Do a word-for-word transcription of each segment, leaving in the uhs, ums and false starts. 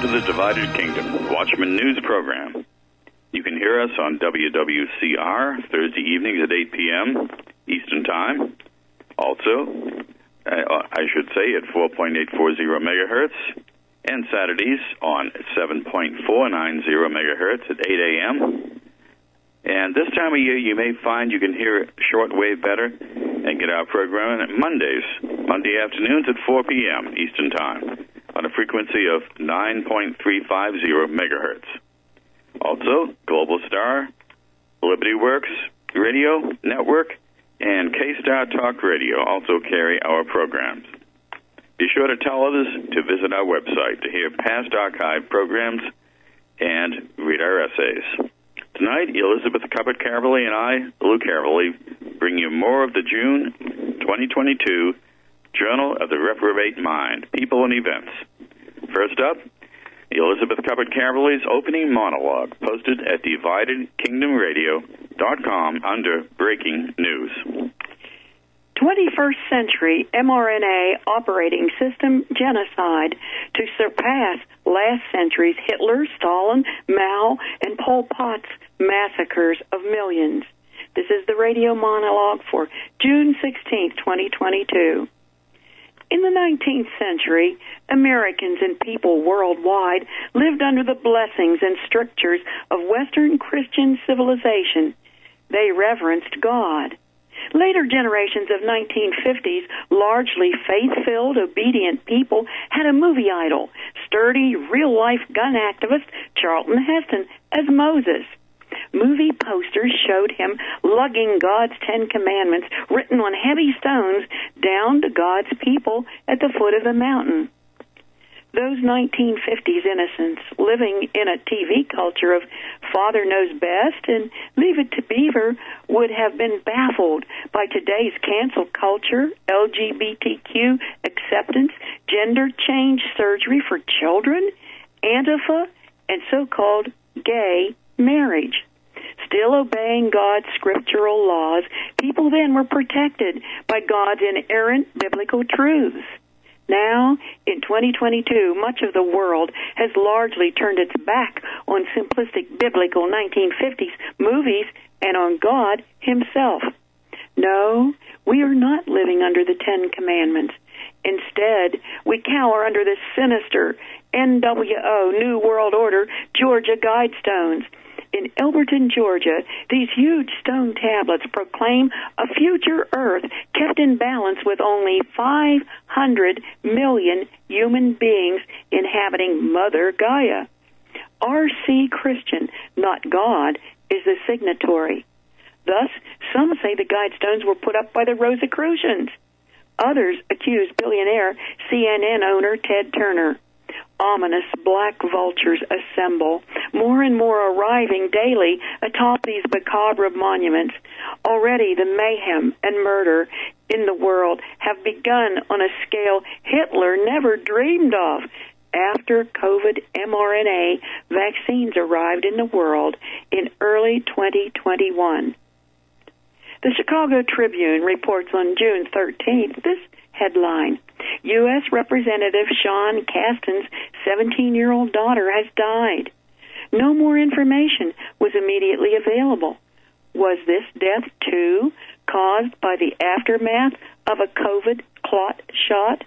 to the Divided Kingdom Watchman News Program. You can hear us on W W C R Thursday evenings at eight p.m. Eastern Time. Also, uh, I should say at four point eight four zero megahertz, and Saturdays on seven point four nine zero megahertz at eight a.m. And this time of year, you may find you can hear shortwave better and get our program on Mondays, Monday afternoons at four p.m. Eastern Time on a frequency of nine point three five zero megahertz. Also, Global Star, Liberty Works Radio Network, and K-Star Talk Radio also carry our programs. Be sure to tell others to visit our website to hear past archive programs and read our essays. Tonight, Elizabeth Cuppert-Caverly and I, Lou Caverly, bring you more of the June twenty twenty-two Journal of the Reprobate Mind, People and Events. First up, Elizabeth Cuppert-Caverly's opening monologue, posted at divided kingdom radio dot com under Breaking News. twenty-first century mRNA operating system genocide to surpass last century's Hitler, Stalin, Mao, and Pol Pot's massacres of millions. This is the radio monologue for June sixteenth, twenty twenty-two. In the nineteenth century, Americans and people worldwide lived under the blessings and strictures of Western Christian civilization. They reverenced God. Later generations of nineteen fifties, largely faith-filled, obedient people had a movie idol, sturdy, real-life gun activist Charlton Heston as Moses. Movie posters showed him lugging God's Ten Commandments written on heavy stones down to God's people at the foot of the mountain. Those nineteen fifties innocents living in a T V culture of Father Knows Best and Leave It to Beaver would have been baffled by today's cancel culture, L G B T Q acceptance, gender change surgery for children, Antifa, and so-called gay marriage. Still obeying God's scriptural laws, people then were protected by God's inerrant biblical truths. Now, in twenty twenty-two, much of the world has largely turned its back on simplistic biblical nineteen fifties movies and on God himself. No, we are not living under the Ten Commandments. Instead, we cower under the sinister N W O New World Order Georgia Guidestones. In Elberton, Georgia, these huge stone tablets proclaim a future Earth kept in balance with only five hundred million human beings inhabiting Mother Gaia. R C Christian, not God, is the signatory. Thus, some say the Guidestones were put up by the Rosicrucians. Others accuse billionaire C N N owner Ted Turner. Ominous black vultures assemble, more and more arriving daily atop these macabre monuments. Already the mayhem and murder in the world have begun on a scale Hitler never dreamed of. After COVID mRNA vaccines arrived in the world in early twenty twenty-one. The Chicago Tribune reports on June thirteenth this headline: U S Representative Sean Casten's seventeen-year-old daughter has died. No more information was immediately available. Was this death, too, caused by the aftermath of a COVID clot shot?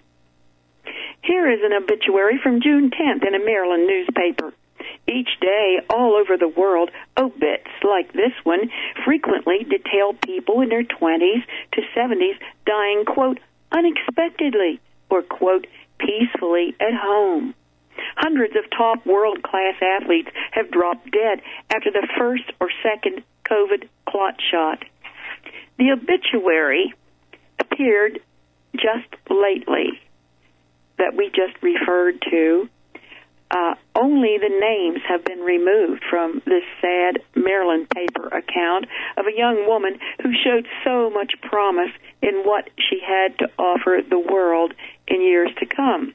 Here is an obituary from June tenth in a Maryland newspaper. Each day, all over the world, obits like this one frequently detail people in their twenties to seventies dying, quote, unexpectedly, or, quote, peacefully at home. Hundreds of top world-class athletes have dropped dead after the first or second COVID clot shot. The obituary appeared just lately that we just referred to. Uh, only the names have been removed from this sad Maryland paper account of a young woman who showed so much promise in what she had to offer the world in years to come.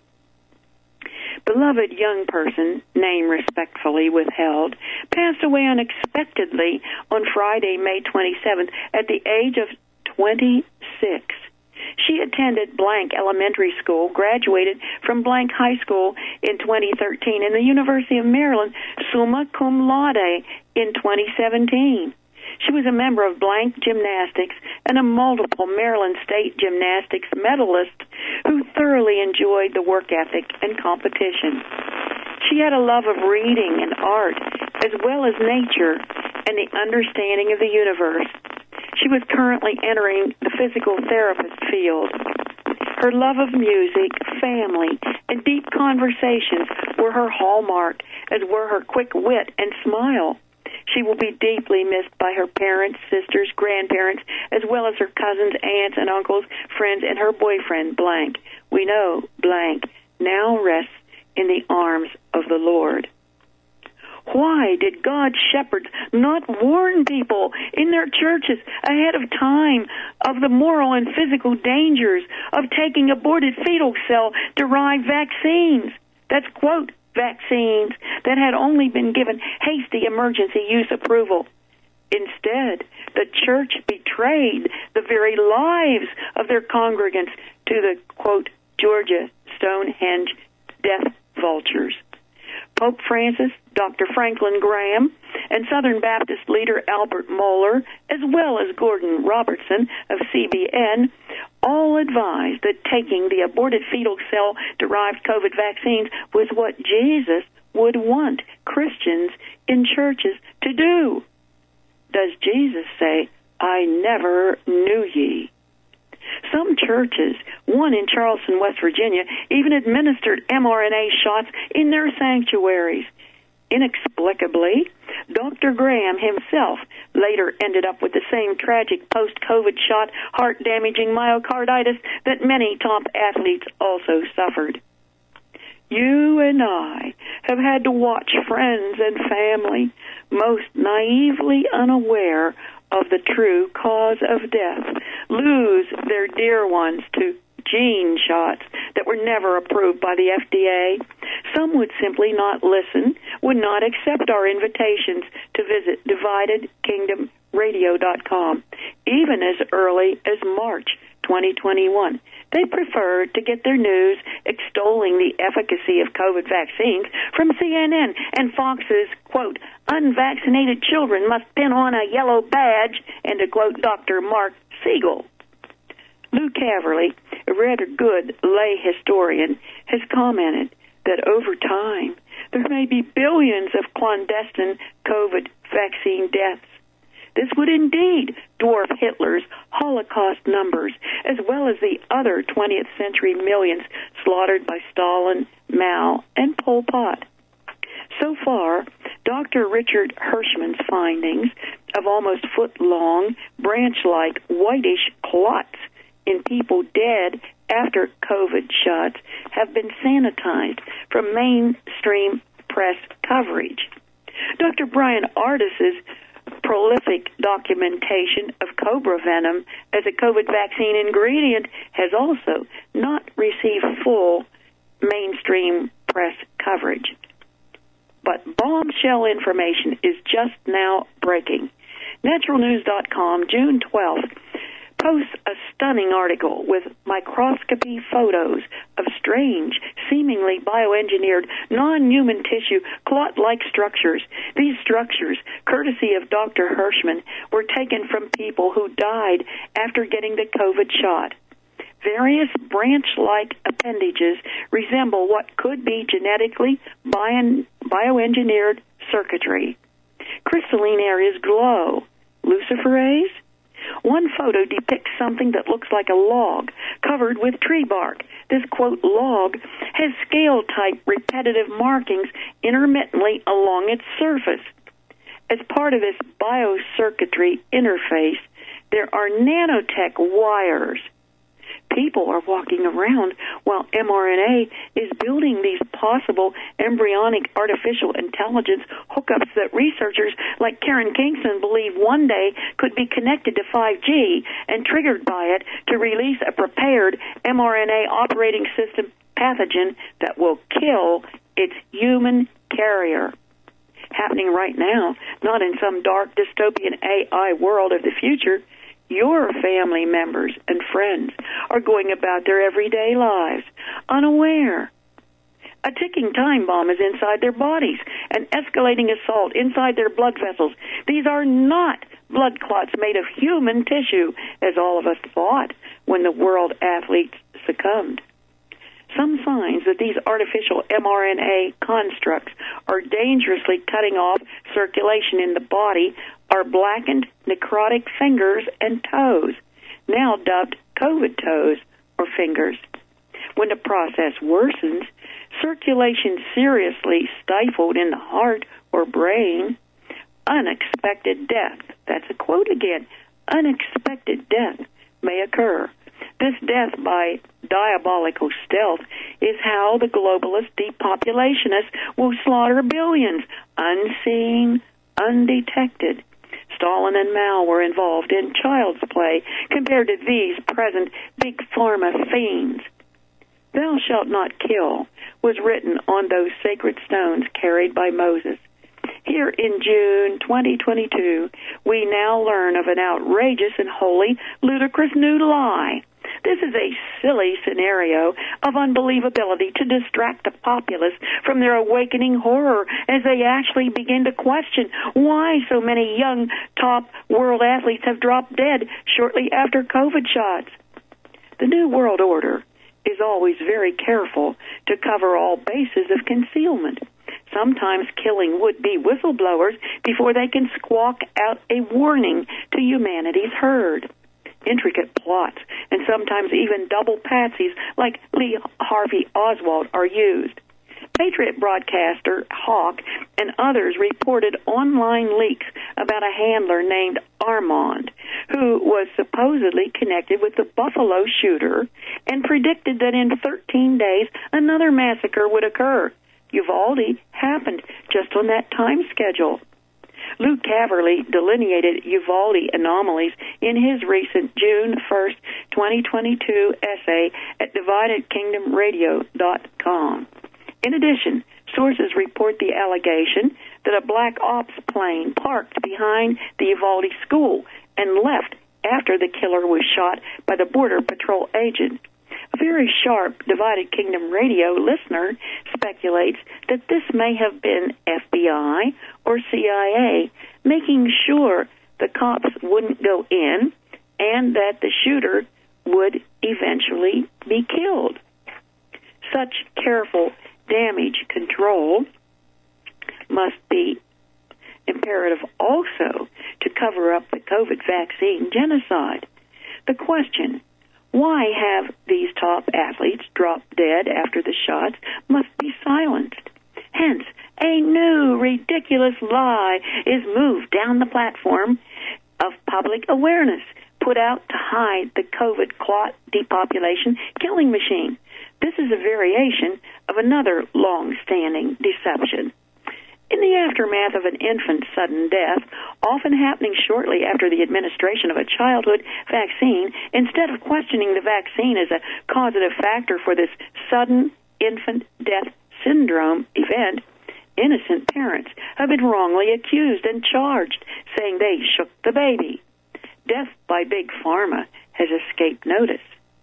Beloved young person, name respectfully withheld, passed away unexpectedly on Friday, May twenty-seventh, at the age of twenty-six. She attended blank elementary school, graduated from blank high school in twenty thirteen, and the University of Maryland, summa cum laude, in twenty seventeen. She was a member of blank gymnastics and a multiple Maryland State gymnastics medalist who thoroughly enjoyed the work ethic and competition. She had a love of reading and art, as well as nature and the understanding of the universe. She was currently entering the physical therapist field. Her love of music, family, and deep conversations were her hallmark, as were her quick wit and smile. She will be deeply missed by her parents, sisters, grandparents, as well as her cousins, aunts, and uncles, friends, and her boyfriend, blank. We know blank now rests in the arms of the Lord. Why did God's shepherds not warn people in their churches ahead of time of the moral and physical dangers of taking aborted fetal cell-derived vaccines? That's, quote, vaccines that had only been given hasty emergency use approval. Instead, the church betrayed the very lives of their congregants to the, quote, Georgia Stonehenge death vultures. Pope Francis, Doctor Franklin Graham, and Southern Baptist leader Albert Mohler, as well as Gordon Robertson of C B N, all advised that taking the aborted fetal cell-derived COVID vaccines was what Jesus would want Christians in churches to do. Does Jesus say, I never knew ye? Some churches, one in Charleston, West Virginia, even administered mRNA shots in their sanctuaries. Inexplicably, Doctor Graham himself later ended up with the same tragic post-COVID shot, heart-damaging myocarditis that many top athletes also suffered. You and I have had to watch friends and family, most naively unaware of the true cause of death, lose their dear ones to gene shots that were never approved by the F D A. Some would simply not listen, would not accept our invitations to visit divided kingdom radio dot com, even as early as March twenty twenty-one. They preferred to get their news extolling the efficacy of COVID vaccines from C N N and Fox's, quote, unvaccinated children must pin on a yellow badge, and to quote Doctor Mark Siegel. Lou Caverly, a rather good lay historian, has commented that over time there may be billions of clandestine COVID vaccine deaths. This would indeed dwarf Hitler's Holocaust numbers, as well as the other twentieth century millions slaughtered by Stalin, Mao, and Pol Pot. So far, Doctor Richard Hirschman's findings of almost foot-long, branch-like, whitish clots in people dead after COVID shots have been sanitized from mainstream press coverage. Doctor Brian Ardis's prolific documentation of cobra venom as a COVID vaccine ingredient has also not received full mainstream press coverage. But bombshell information is just now breaking. Natural News dot com, June twelfth, posts a stunning article with microscopy photos of strange, seemingly bioengineered, non-human tissue, clot-like structures. These structures, courtesy of Doctor Hirschman, were taken from people who died after getting the COVID shot. Various branch-like appendages resemble what could be genetically bio- bioengineered circuitry. Crystalline areas glow. Luciferase? One photo depicts something that looks like a log covered with tree bark. This, quote, log has scale-type repetitive markings intermittently along its surface. As part of this biocircuitry interface, there are nanotech wires. People are walking around while mRNA is building these possible embryonic artificial intelligence hookups that researchers like Karen Kingston believe one day could be connected to five G and triggered by it to release a prepared mRNA operating system pathogen that will kill its human carrier. Happening right now, not in some dark dystopian A I world of the future. your family members and friends are going about their everyday lives unaware. A ticking time bomb is inside their bodies, an escalating assault inside their blood vessels. These are not blood clots made of human tissue, as all of us thought when the world athletes succumbed. Some signs that these artificial mRNA constructs are dangerously cutting off circulation in the body are blackened, necrotic fingers and toes, now dubbed COVID toes or fingers. When the process worsens, circulation seriously stifled in the heart or brain, unexpected death, that's a quote again, unexpected death may occur. This death by diabolical stealth is how the globalist depopulationists will slaughter billions, unseen, undetected. Stalin and Mao were involved in child's play compared to these present big pharma fiends. Thou shalt not kill was written on those sacred stones carried by Moses. Here in June twenty twenty-two, we now learn of an outrageous and wholly ludicrous new lie. This is a silly scenario of unbelievability to distract the populace from their awakening horror as they actually begin to question why so many young top world athletes have dropped dead shortly after COVID shots. The New World Order is always very careful to cover all bases of concealment, sometimes killing would-be whistleblowers before they can squawk out a warning to humanity's herd. Intricate plots and sometimes even double patsies like Lee Harvey Oswald are used. Patriot broadcaster Hawk and others reported online leaks about a handler named Armand, who was supposedly connected with the Buffalo shooter and predicted that in thirteen days another massacre would occur. Uvalde happened just on that time schedule. Luke Caverly delineated Uvalde anomalies in his recent June first, twenty twenty-two essay at divided kingdom radio dot com. In addition, sources report the allegation that a black ops plane parked behind the Uvalde school and left after the killer was shot by the Border Patrol agent. A very sharp Divided Kingdom Radio listener speculates that this may have been F B I or C I A making sure the cops wouldn't go in and that the shooter would eventually be killed. Such careful damage control must be imperative also to cover up the COVID vaccine genocide. The question, why have these top athletes dropped dead after the shots, must be silenced. Hence, a new ridiculous lie is moved down the platform of public awareness, put out to hide the COVID clot depopulation killing machine. This is a variation of another long-standing deception. In the aftermath of an infant's sudden death, often happening shortly after the administration of a childhood vaccine, instead of questioning the vaccine as a causative factor for this sudden infant death syndrome event, innocent parents have been wrongly accused and charged, saying they shook the baby. Death by Big Pharma has escaped notice.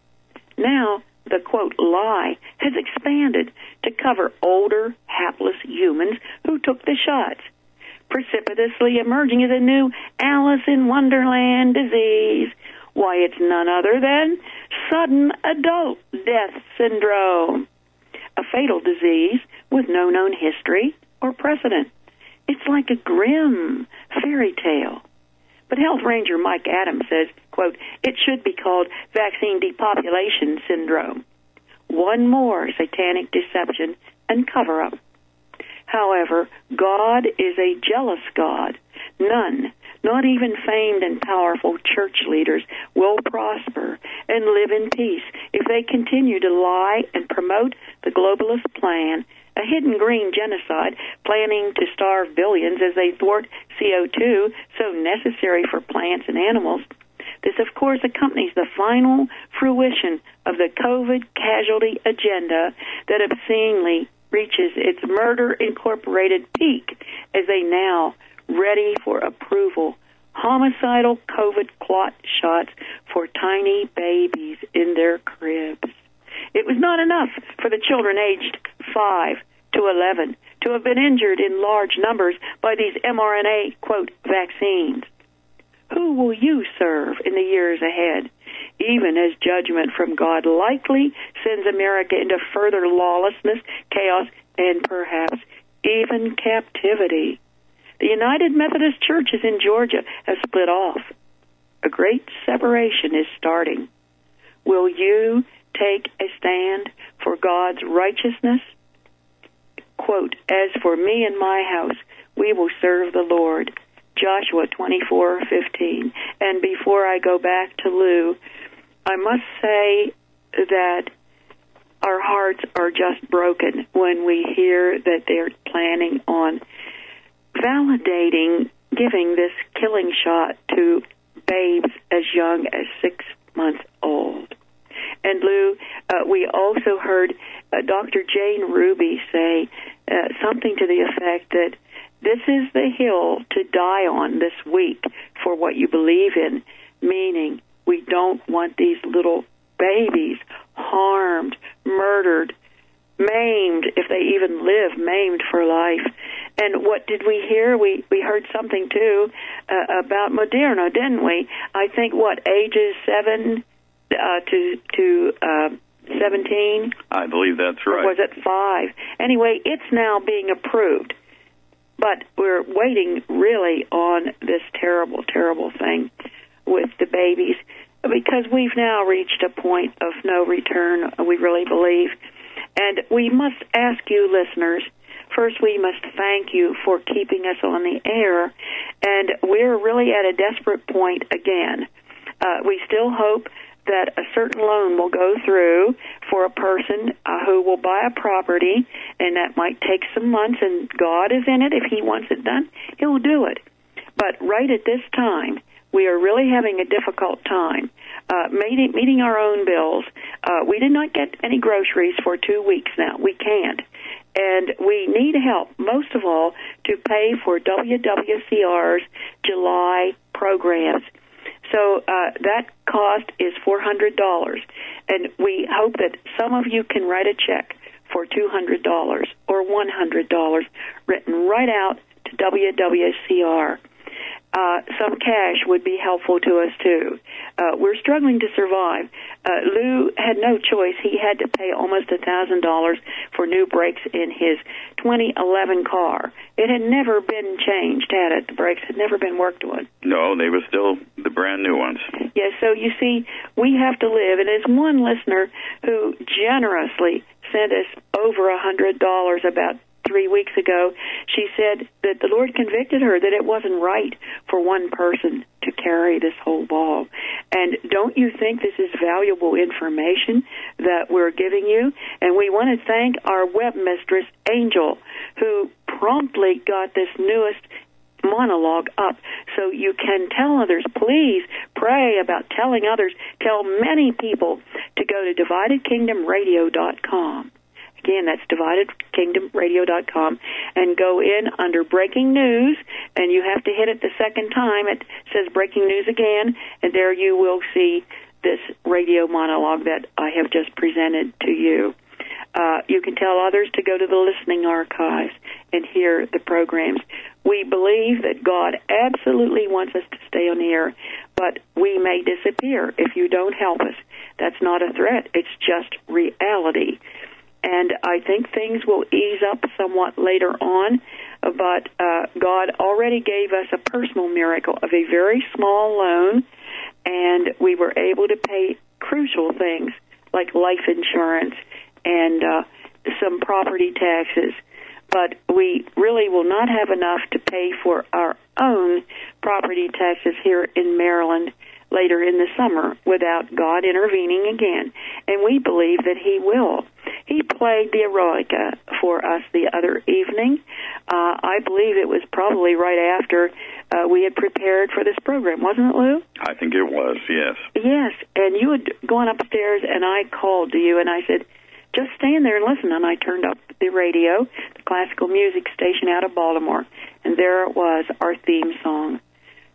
Now, the, quote, lie has expanded to cover older, hapless humans who took the shots. Precipitously emerging is a new Alice in Wonderland disease. Why, it's none other than sudden adult death syndrome, a fatal disease with no known history or precedent. It's like a grim fairy tale. But Health Ranger Mike Adams says, quote, it should be called vaccine depopulation syndrome. One more satanic deception and cover-up. However, God is a jealous God. None, not even famed and powerful church leaders, will prosper and live in peace if they continue to lie and promote the globalist plan, a hidden green genocide planning to starve billions as they thwart C O two, so necessary for plants and animals. This, of course, accompanies the final fruition of the COVID casualty agenda that obscenely reaches its murder-incorporated peak as they now ready for approval homicidal COVID clot shots for tiny babies in their cribs. It was not enough for the children aged five to eleven to have been injured in large numbers by these mRNA, quote, vaccines. Who will you serve in the years ahead, even as judgment from God likely sends America into further lawlessness, chaos, and perhaps even captivity? The United Methodist Churches in Georgia have split off. A great separation is starting. Will you take a stand for God's righteousness? Quote, as for me and my house, we will serve the Lord. Joshua twenty-four fifteen. And before I go back to Lou, I must say that our hearts are just broken when we hear that they're planning on validating giving this killing shot to babes as young as six months old. And Lou, uh, we also heard uh, Doctor Jane Ruby say uh, something to the effect that this is the hill to die on this week for what you believe in, meaning we don't want these little babies harmed, murdered, maimed, if they even live, maimed for life. And what did we hear? We we heard something, too, uh, about Moderna, didn't we? I think, what, ages seven uh, to to uh, seventeen? I believe that's right. Or was it five? Anyway, it's now being approved. But we're waiting really on this terrible, terrible thing with the babies because we've now reached a point of no return, we really believe. And we must ask you, listeners, first we must thank you for keeping us on the air. And we're really at a desperate point again. Uh, we still hope that a certain loan will go through for a person uh, who will buy a property, and that might take some months, and God is in it. If he wants it done, he'll do it. But right at this time, we are really having a difficult time uh, meeting, meeting our own bills. Uh, we did not get any groceries for two weeks now. We can't. And we need help, most of all, to pay for W W C R's July programs. So uh, that cost is four hundred dollars, and we hope that some of you can write a check for two hundred dollars or one hundred dollars written right out to W W C R. Uh, some cash would be helpful to us, too. Uh, we're struggling to survive. Uh, Lou had no choice. He had to pay almost one thousand dollars for new brakes in his twenty eleven car. It had never been changed, had it? The brakes had never been worked on. No, they were still the brand new ones. Yeah, so you see, we have to live. And as one listener who generously sent us over one hundred dollars about three weeks ago, she said that the Lord convicted her that it wasn't right for one person to carry this whole ball. And don't you think this is valuable information that we're giving you? And we want to thank our webmistress, Angel, who promptly got this newest monologue up so you can tell others. Please pray about telling others. Tell many people to go to divided kingdom radio dot com. Again, that's divided kingdom radio dot com, and go in under Breaking News, and you have to hit it the second time. It says Breaking News again, and there you will see this radio monologue that I have just presented to you. Uh, you can tell others to go to the listening archives and hear the programs. We believe that God absolutely wants us to stay on the air, but we may disappear if you don't help us. That's not a threat. It's just reality. And I think things will ease up somewhat later on, but uh, God already gave us a personal miracle of a very small loan, and we were able to pay crucial things like life insurance and uh, some property taxes. But we really will not have enough to pay for our own property taxes here in Maryland later in the summer without God intervening again. And we believe that he will. He played the eroica for us the other evening. Uh, I believe it was probably right after uh, we had prepared for this program, wasn't it, Lou? I think it was, yes. Yes, and you had gone upstairs, and I called to you, and I said, just stand there and listen. And I turned up the radio, the classical music station out of Baltimore, and there it was, our theme song.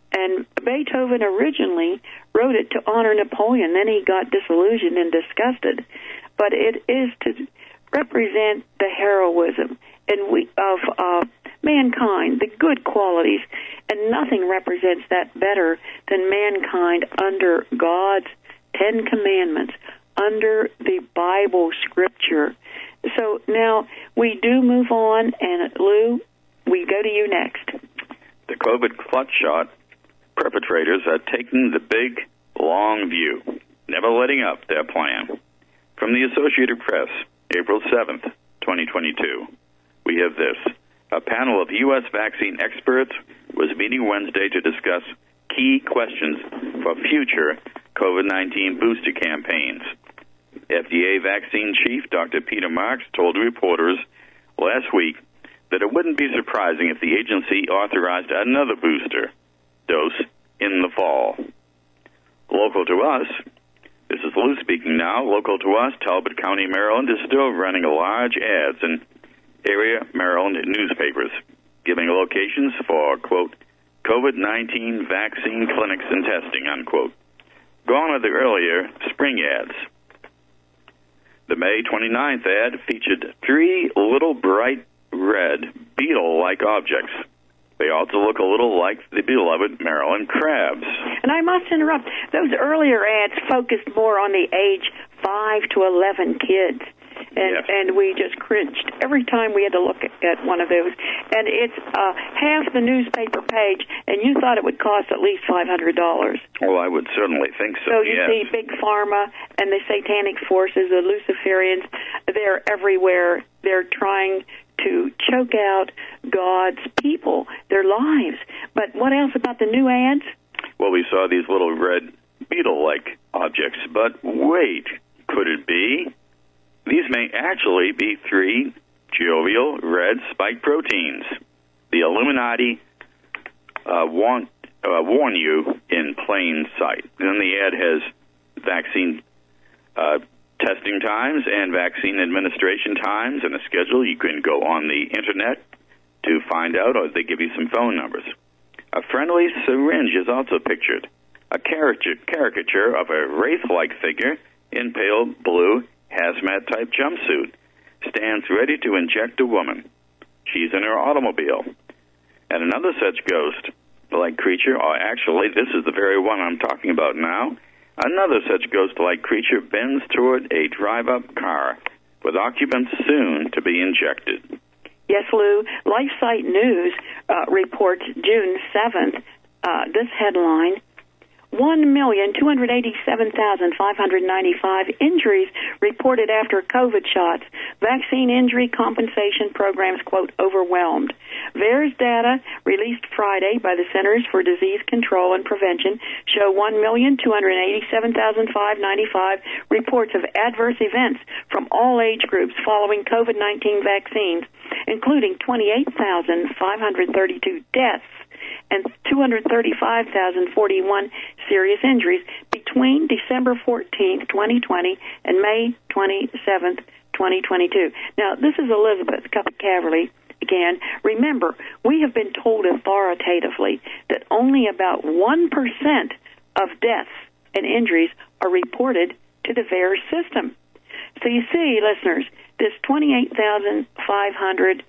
And Beethoven originally wrote it to honor Napoleon. Then he got disillusioned and disgusted. But it is to represent the heroism and we of uh, mankind, the good qualities. And nothing represents that better than mankind under God's Ten Commandments, under the Bible Scripture. So now we do move on, and Lou, we go to you next. The COVID clutch shot perpetrators are taking the big, long view, never letting up their plan. From the Associated Press, April seventh, twenty twenty-two, we have this. A panel of U S vaccine experts was meeting Wednesday to discuss key questions for future COVID nineteen booster campaigns. F D A vaccine chief Doctor Peter Marks told reporters last week that it wouldn't be surprising if the agency authorized another booster dose in the fall. Local to us, this is Lou speaking now, local to us, Talbot County, Maryland is still running large ads in area Maryland newspapers, giving locations for, quote, COVID nineteen vaccine clinics and testing, unquote. Gone are the earlier spring ads. The May twenty-ninth ad featured three little bright red beetle-like objects. They also look a little like the beloved Maryland crabs. And I must interrupt. Those earlier ads focused more on the age five to eleven kids. And, yes. and we just cringed every time we had to look at, at one of those. And it's uh, half the newspaper page, and you thought it would cost at least five hundred dollars. Well, I would certainly think so, So you yes. see Big Pharma and the satanic forces, the Luciferians, they're everywhere. They're trying to choke out God's people, their lives. But what else about the new ads? Well, we saw these little red beetle-like objects, but wait, could it be? These may actually be three jovial red spike proteins. The Illuminati uh, want, uh, warn you in plain sight. Then the ad has vaccine uh, testing times and vaccine administration times and a schedule. You can go on the Internet to find out, or they give you some phone numbers. A friendly syringe is also pictured, a caricature, caricature of a wraith-like figure in pale blue hazmat-type jumpsuit, stands ready to inject a woman. She's in her automobile. And another such ghost-like creature, or actually, this is the very one I'm talking about now, another such ghost-like creature bends toward a drive-up car with occupants soon to be injected. Yes, Lou. LifeSite News uh, reports June seventh, uh, this headline, one million two hundred eighty-seven thousand five hundred ninety-five injuries reported after COVID shots. Vaccine injury compensation programs, quote, overwhelmed. VAERS data released Friday by the Centers for Disease Control and Prevention show one million two hundred eighty-seven thousand five hundred ninety-five reports of adverse events from all age groups following COVID nineteen vaccines, including twenty-eight thousand five hundred thirty-two deaths and two hundred thirty-five thousand forty-one serious injuries between December fourteenth, twenty twenty, and May twenty-seventh, twenty twenty-two. Now, this is Elizabeth Caverly again. Remember, we have been told authoritatively that only about one percent of deaths and injuries are reported to the VAERS system. So you see, listeners, this twenty-eight thousand five hundred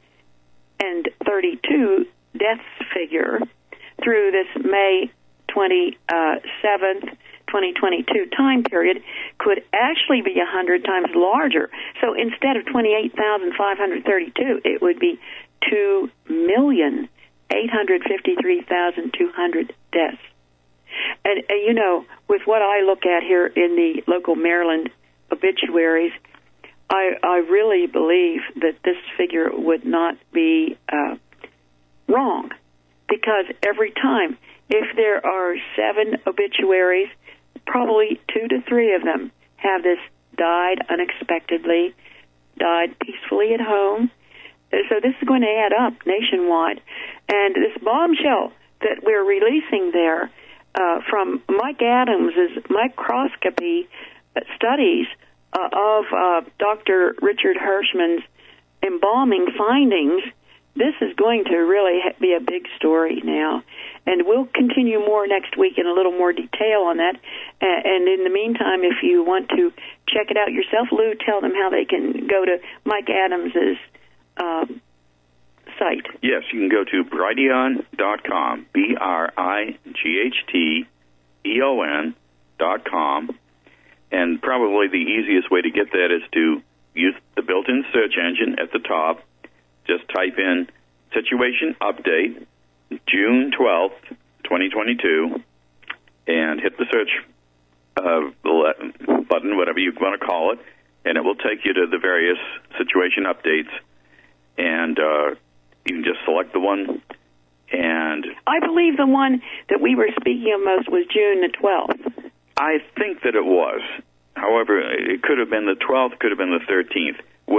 thirty-two deaths figure through this May twenty-seventh, twenty twenty-two time period could actually be one hundred times larger. So instead of twenty-eight thousand five hundred thirty-two, it would be two million eight hundred fifty-three thousand two hundred deaths. And, and, you know, with what I look at here in the local Maryland obituaries, I, I really believe that this figure would not be uh, wrong, because every time, if there are seven obituaries, probably two to three of them have this died unexpectedly, died peacefully at home. So this is going to add up nationwide. And this bombshell that we're releasing there uh, from Mike Adams' microscopy studies uh, of uh, Doctor Richard Hirschman's embalming findings this is going to really be a big story now. And we'll continue more next week in a little more detail on that. And in the meantime, if you want to check it out yourself, Lou, tell them how they can go to Mike Adams's um, site. Yes, you can go to Brighteon dot com, B R I G H T E O N dot com. And probably the easiest way to get that is to use the built-in search engine at the top. Just type in Situation Update, June twelfth, twenty twenty-two, and hit the search uh, button, whatever you want to call it, and it will take you to the various situation updates. And uh, you can just select the one. And I believe the one that we were speaking of most was June the twelfth. I think that it was. However, it could have been the twelfth, could have been the thirteenth.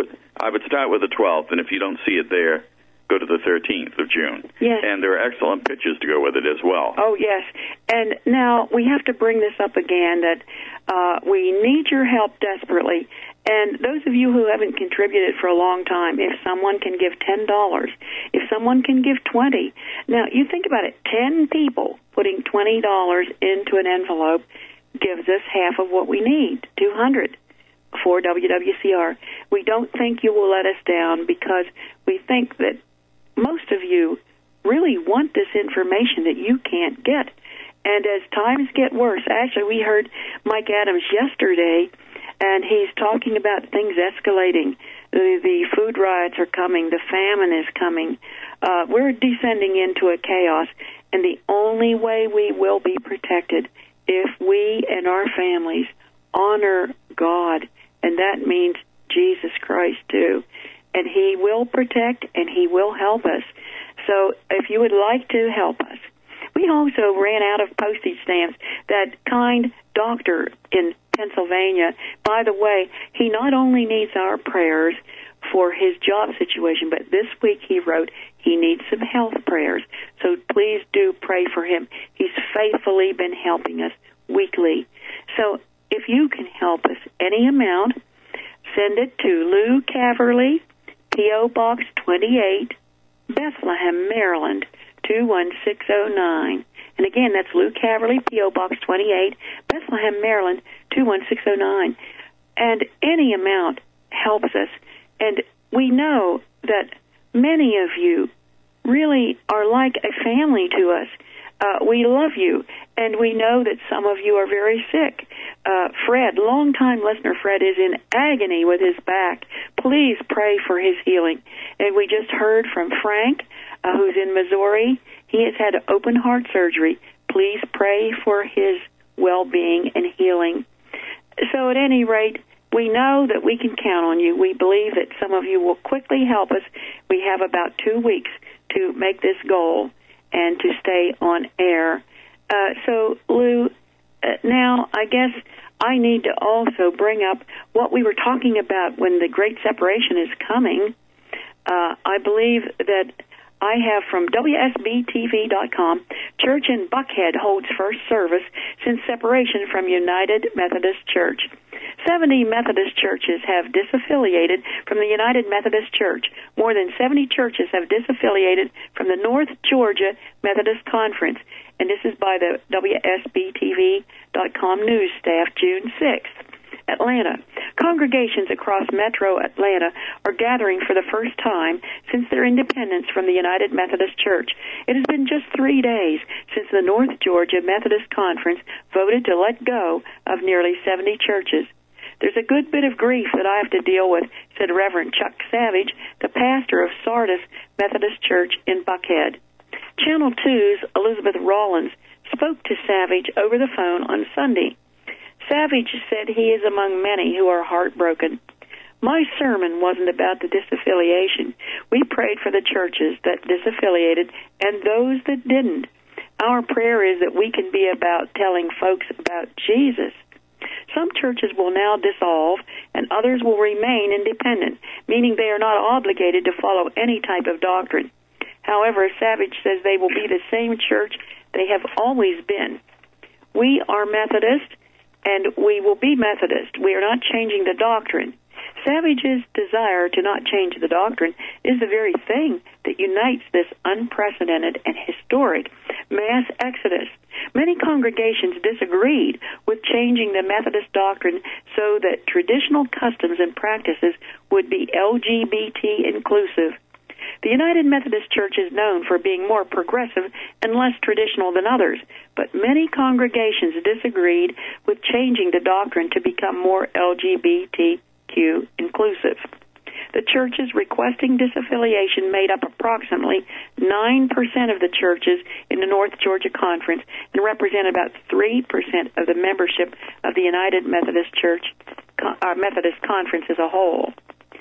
I would start with the twelfth, and if you don't see it there, go to the thirteenth of June. Yes. And there are excellent pictures to go with it as well. Oh, yes. And now we have to bring this up again, that uh, we need your help desperately. And those of you who haven't contributed for a long time, if someone can give ten dollars, if someone can give twenty dollars, now you think about it, ten people putting twenty dollars into an envelope gives us half of what we need, two hundred dollars for W W C R. We don't think you will let us down because we think that most of you really want this information that you can't get. And as times get worse, actually we heard Mike Adams yesterday, and he's talking about things escalating. The, the food riots are coming. The famine is coming. Uh, we're descending into a chaos, and the only way we will be protected if we and our families honor God, and that means Jesus Christ too. And he will protect and he will help us. So if you would like to help us, we also ran out of postage stamps. That kind doctor in Pennsylvania, by the way, he not only needs our prayers for his job situation, but this week he wrote he needs some health prayers. So please do pray for him. He's faithfully been helping us weekly. So if you can help us any amount, send it to Lou Caverly, P O. Box twenty-eight, Bethlehem, Maryland, two one six oh nine. And again, that's Lou Caverly, P O. Box twenty-eight, Bethlehem, Maryland, two one six oh nine. And any amount helps us. And we know that many of you really are like a family to us. Uh, we love you, and we know that some of you are very sick. Uh, Fred, longtime listener Fred, is in agony with his back. Please pray for his healing. And we just heard from Frank, uh, who's in Missouri. He has had open heart surgery. Please pray for his well-being and healing. So at any rate, we know that we can count on you. We believe that some of you will quickly help us. We have about two weeks to make this goal and to stay on air. Uh, so, Lou, uh, now I guess I need to also bring up what we were talking about when the Great Separation is coming. Uh, I believe that I have from W S B T V dot com, Church in Buckhead holds first service since separation from United Methodist Church. seventy Methodist churches have disaffiliated from the United Methodist Church. More than seventy churches have disaffiliated from the North Georgia Methodist Conference. And this is by the W S B T V dot com news staff, June sixth. Atlanta. Congregations across metro Atlanta are gathering for the first time since their independence from the United Methodist Church. It has been just three days since the North Georgia Methodist Conference voted to let go of nearly seventy churches. There's a good bit of grief that I have to deal with, said Reverend Chuck Savage, the pastor of Sardis Methodist Church in Buckhead. Channel two's Elizabeth Rollins spoke to Savage over the phone on Sunday. Savage said he is among many who are heartbroken. My sermon wasn't about the disaffiliation. We prayed for the churches that disaffiliated and those that didn't. Our prayer is that we can be about telling folks about Jesus. Some churches will now dissolve and others will remain independent, meaning they are not obligated to follow any type of doctrine. However, Savage says they will be the same church they have always been. We are Methodist, and we will be Methodist. We are not changing the doctrine. Savage's desire to not change the doctrine is the very thing that unites this unprecedented and historic mass exodus. Many congregations disagreed with changing the Methodist doctrine so that traditional customs and practices would be L G B T inclusive. The United Methodist Church is known for being more progressive and less traditional than others, but many congregations disagreed with changing the doctrine to become more L G B T Q inclusive. The churches requesting disaffiliation made up approximately nine percent of the churches in the North Georgia Conference and represent about three percent of the membership of the United Methodist Church, uh, Methodist Conference as a whole.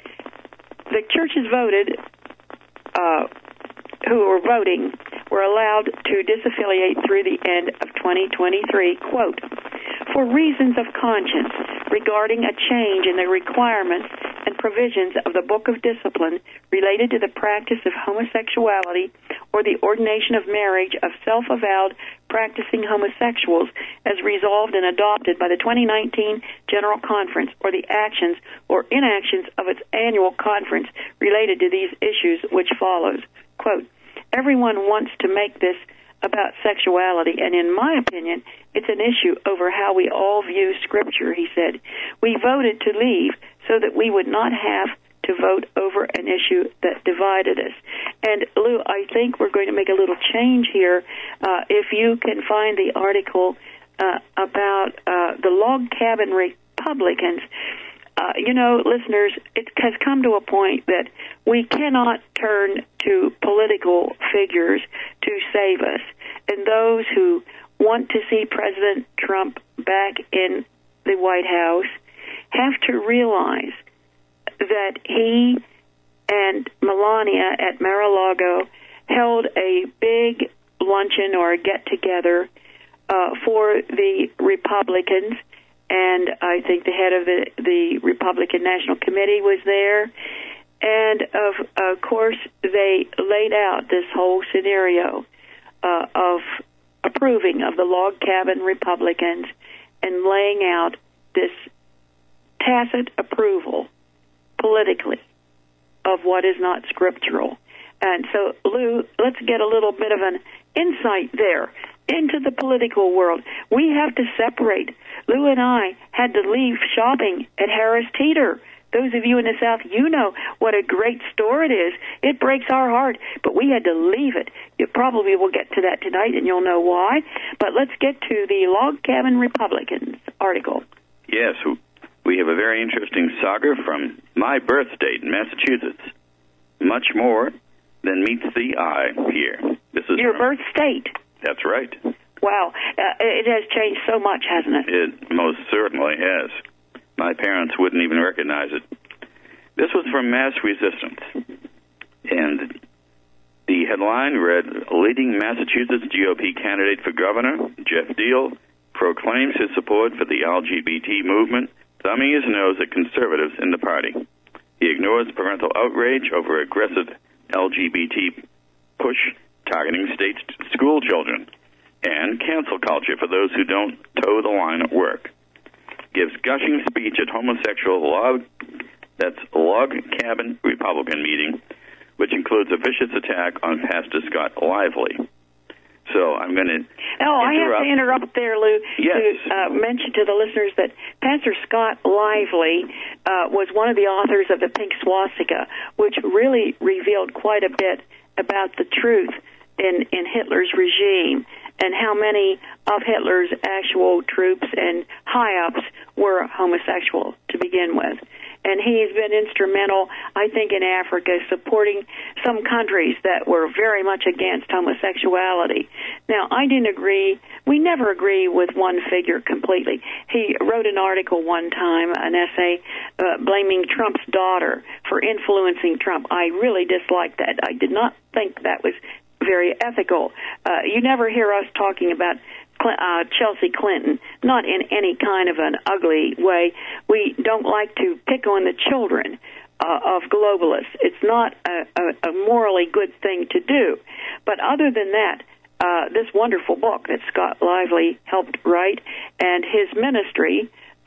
The churches voted, uh, who were voting, were allowed to disaffiliate through the end of twenty twenty-three, quote, for reasons of conscience regarding a change in the requirements and provisions of the Book of Discipline related to the practice of homosexuality or the ordination of marriage of self-avowed practicing homosexuals as resolved and adopted by the twenty nineteen General Conference or the actions or inactions of its annual conference related to these issues which follows. Quote, everyone wants to make this about sexuality, and in my opinion, it's an issue over how we all view Scripture, he said. We voted to leave so that we would not have to vote over an issue that divided us. And, Lou, I think we're going to make a little change here. Uh, if you can find the article uh, about uh, the log cabin Republicans, uh, you know, listeners, it has come to a point that we cannot turn to political figures to save us. And those who want to see President Trump back in the White House have to realize that he and Melania at Mar-a-Lago held a big luncheon or a get-together uh, for the Republicans, and I think the head of the, the Republican National Committee was there. And, of, of course, they laid out this whole scenario uh, of approving of the log cabin Republicans and laying out this tacit approval politically of what is not scriptural. And so, Lou, let's get a little bit of an insight there into the political world. We have to separate. Lou and I had to leave shopping at Harris Teeter. Those of you in the South, you know what a great store it is. It breaks our heart, but we had to leave it. You probably will get to that tonight, and you'll know why. But let's get to the Log Cabin Republicans article. Yes, we have a very interesting saga from my birth state, Massachusetts. Much more than meets the eye here. This is your from, birth state. That's right. Wow, uh, it has changed so much, hasn't it? It most certainly has. My parents wouldn't even recognize it. This was from Mass Resistance, and the headline read, leading Massachusetts G O P candidate for governor, Jeff Deal, proclaims his support for the L G B T movement, thumbing his nose at conservatives in the party. He ignores parental outrage over aggressive L G B T push targeting state school children, and cancel culture for those who don't toe the line at work. Gives gushing speech at homosexual log, that's log cabin Republican meeting, which includes a vicious attack on Pastor Scott Lively. So I'm going to Oh, I have to interrupt there, Lou, yes. to uh, mention to the listeners that Pastor Scott Lively uh, was one of the authors of the Pink Swastika, which really revealed quite a bit about the truth in, in Hitler's regime and how many of Hitler's actual troops and high-ups were homosexual to begin with. And he's been instrumental, I think, in Africa, supporting some countries that were very much against homosexuality. Now, I didn't agree. We never agree with one figure completely. He wrote an article one time, an essay, uh, blaming Trump's daughter for influencing Trump. I really disliked that. I did not think that was very ethical. Uh, you never hear us talking about Uh, Chelsea Clinton, not in any kind of an ugly way. We don't like to pick on the children uh, of globalists. It's not a, a, a morally good thing to do. But other than that, uh, this wonderful book that Scott Lively helped write and his ministry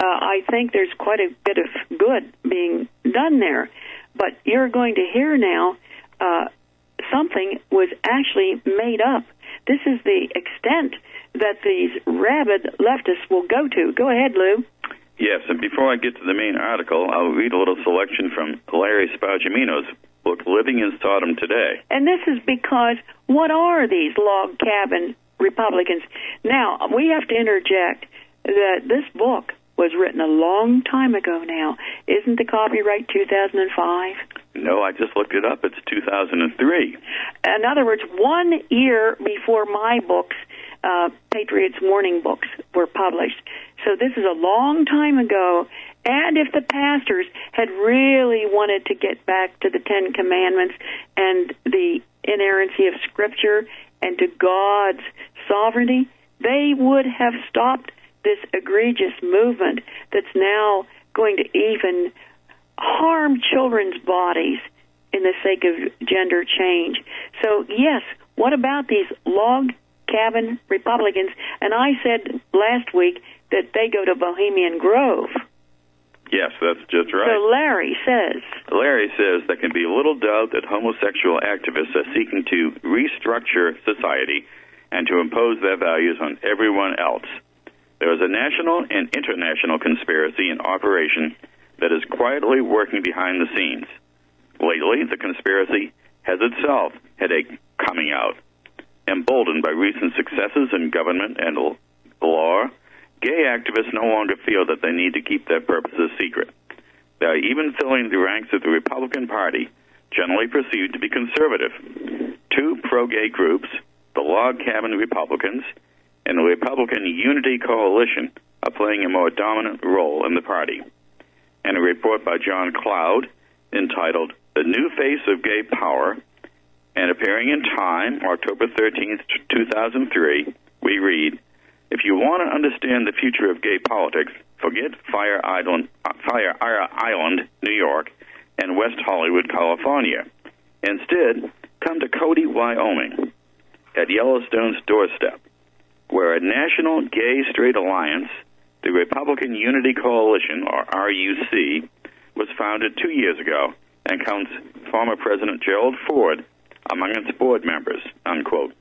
uh, I think there's quite a bit of good being done there. But you're going to hear now uh, something was actually made up. This is the extent that these rabid leftists will go to. Go ahead, Lou. Yes, and before I get to the main article, I'll read a little selection from Larry Spargimino's book, Living in Sodom Today. And this is because what are these log cabin Republicans? Now, we have to interject that this book was written a long time ago now. Isn't the copyright two thousand five? No, I just looked it up. It's two thousand three. In other words, one year before my books, uh, Patriots Warning books, were published. So this is a long time ago. And if the pastors had really wanted to get back to the Ten Commandments and the inerrancy of Scripture and to God's sovereignty, they would have stopped this egregious movement that's now going to even harm children's bodies in the sake of gender change. So, yes, what about these log cabin Republicans? And I said last week that they go to Bohemian Grove. Yes, that's just right. So Larry says... Larry says there can be little doubt that homosexual activists are seeking to restructure society and to impose their values on everyone else. There is a national and international conspiracy in operation that is quietly working behind the scenes. Lately, the conspiracy has itself had a coming out. Emboldened by recent successes in government and law, gay activists no longer feel that they need to keep their purposes secret. They are even filling the ranks of the Republican Party, generally perceived to be conservative. Two pro-gay groups, the Log Cabin Republicans and the Republican Unity Coalition, are playing a more dominant role in the party. And a report by John Cloud entitled The New Face of Gay Power, and appearing in Time, October thirteenth, two thousand three, we read, if you want to understand the future of gay politics, forget Fire Island, Fire Island, New York, and West Hollywood, California. Instead, come to Cody, Wyoming, at Yellowstone's doorstep, where a national gay-straight alliance, the Republican Unity Coalition, or R U C, was founded two years ago and counts former President Gerald Ford among its board members, unquote.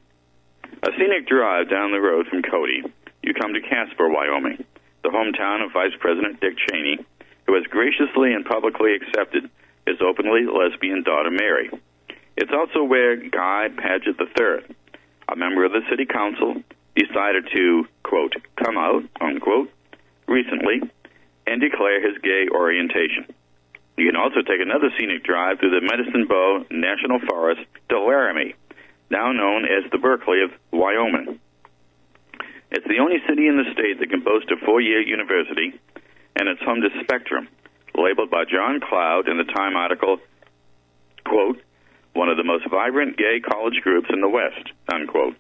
A scenic drive down the road from Cody, you come to Casper, Wyoming, the hometown of Vice President Dick Cheney, who has graciously and publicly accepted his openly lesbian daughter, Mary. It's also where Guy Padgett the third, a member of the city council, decided to, quote, come out, unquote, recently and declare his gay orientation. You can also take another scenic drive through the Medicine Bow National Forest to Laramie, now known as the Berkeley of Wyoming. It's the only city in the state that can boast a four-year university, and it's home to Spectrum, labeled by John Cloud in the Time article, quote, one of the most vibrant gay college groups in the West, unquote.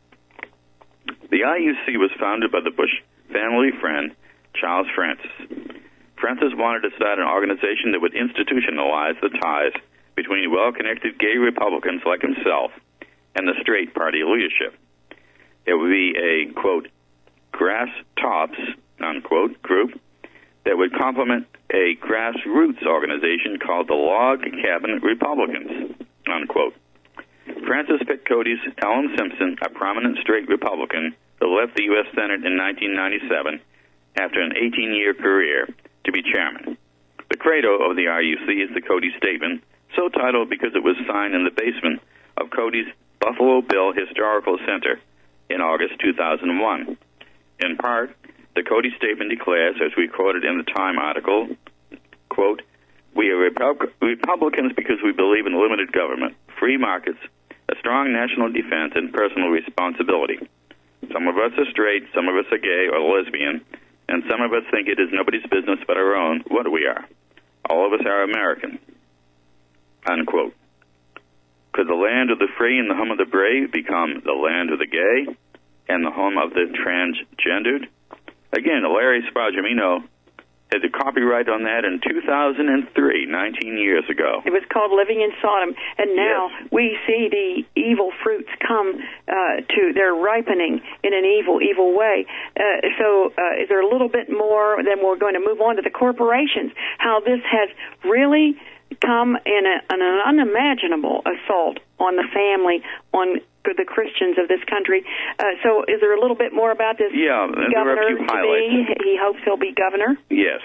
The I U C was founded by the Bush family friend, Charles Francis. Francis wanted to start an organization that would institutionalize the ties between well-connected gay Republicans like himself and the straight party leadership. It would be a, quote, grass tops, unquote, group that would complement a grassroots organization called the Log Cabin Republicans, unquote. Francis picked Cody's Ellen Simpson, a prominent straight Republican who left the U S Senate in nineteen ninety-seven after an eighteen-year career, to be chairman. The credo of the R U C is the Cody Statement, so titled because it was signed in the basement of Cody's Buffalo Bill Historical Center in August two thousand one. In part, the Cody Statement declares, as we quoted in the Time article, quote, we are Repu- Republicans because we believe in limited government, free markets, a strong national defense, and personal responsibility. Some of us are straight, some of us are gay or lesbian, and some of us think it is nobody's business but our own what we are. All of us are American, unquote. Could the land of the free and the home of the brave become the land of the gay and the home of the transgendered? Again, Larry Spargimino had the copyright on that in two thousand three, nineteen years ago. It was called Living in Sodom, and now yes. we see the evil fruits come uh, to, they're ripening in an evil, evil way. Uh, so uh, is there a little bit more, then we're going to move on to the corporations, how this has really come in a, an unimaginable assault on the family, on the Christians of this country. Uh, so is there a little bit more about this yeah, governor there are a few highlights. to be? He hopes he'll be governor? Yes.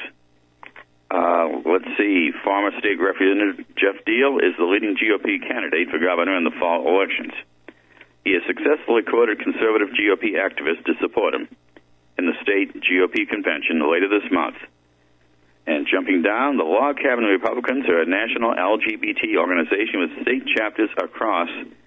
Uh, let's see. Former state representative Jeff Deal is the leading G O P candidate for governor in the fall elections. He has successfully quoted conservative G O P activists to support him in the state G O P convention later this month. And jumping down, the Log Cabin Republicans are a national L G B T organization with state chapters across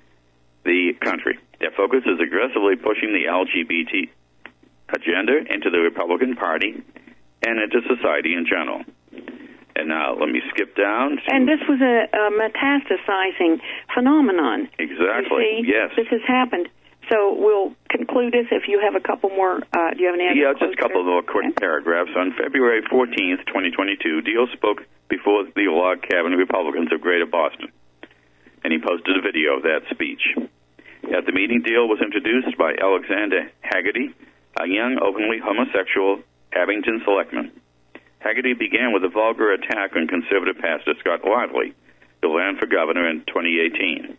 the country. Their focus is aggressively pushing the L G B T agenda into the Republican Party and into society in general. And now let me skip down. To and this was a, a metastasizing phenomenon. Exactly, you see, yes. This has happened. So we'll conclude this if you have a couple more. Uh, do you have any other Yeah, just a couple of more quick okay. paragraphs. On February fourteenth, twenty twenty-two, Deal spoke before the Log Cabin Republicans of Greater Boston, and he posted a video of that speech. At the meeting, Deal was introduced by Alexander Haggerty, a young, openly homosexual Abington selectman. Haggerty began with a vulgar attack on conservative pastor Scott Lively, who ran for governor in twenty eighteen.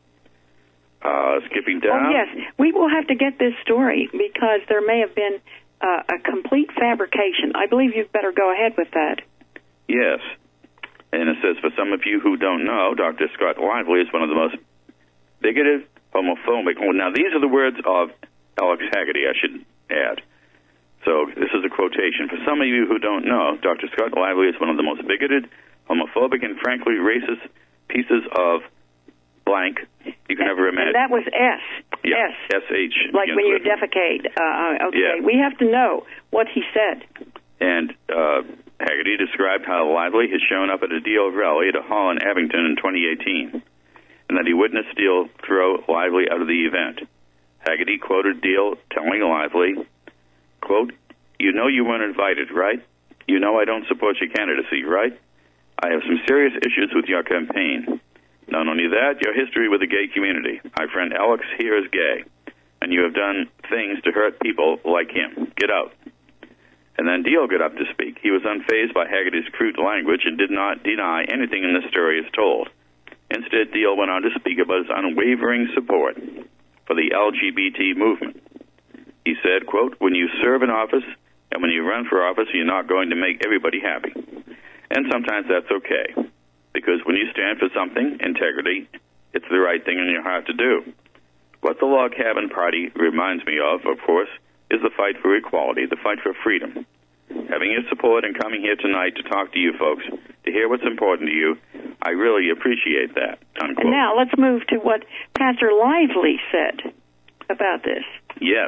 Uh, skipping down. Oh, yes. We will have to get this story because there may have been uh, a complete fabrication. I believe you'd better go ahead with that. Yes. And it says, for some of you who don't know, Doctor Scott Lively is one of the most bigoted, homophobic. Now, these are the words of Alex Haggerty, I should add. So this is a quotation. For some of you who don't know, Doctor Scott Lively is one of the most bigoted, homophobic, and frankly racist pieces of blank you can and, ever imagine. And that was S. Yeah, S. S H. Like when you with. defecate. Uh, okay, yeah. We have to know what he said. And uh, Haggerty described how Lively has shown up at a Deal rally at a hall in Abington in twenty eighteen, and that he witnessed Deal throw Lively out of the event. Haggerty quoted Deal telling Lively, quote, "You know you weren't invited, right? You know I don't support your candidacy, right? I have some serious issues with your campaign. Not only that, your history with the gay community. My friend Alex here is gay, and you have done things to hurt people like him. Get out." And then Deal got up to speak. He was unfazed by Haggerty's crude language and did not deny anything in the story is told. Instead, Deal went on to speak about his unwavering support for the L G B T movement. He said, quote, "When you serve in office and when you run for office, you're not going to make everybody happy. And sometimes that's okay. Because when you stand for something, integrity, it's the right thing in your heart to do. What the Log Cabin Party reminds me of, of course, is the fight for equality, the fight for freedom. Having your support and coming here tonight to talk to you folks, to hear what's important to you, I really appreciate that." Unquote. And now let's move to what Pastor Lively said about this. Yes.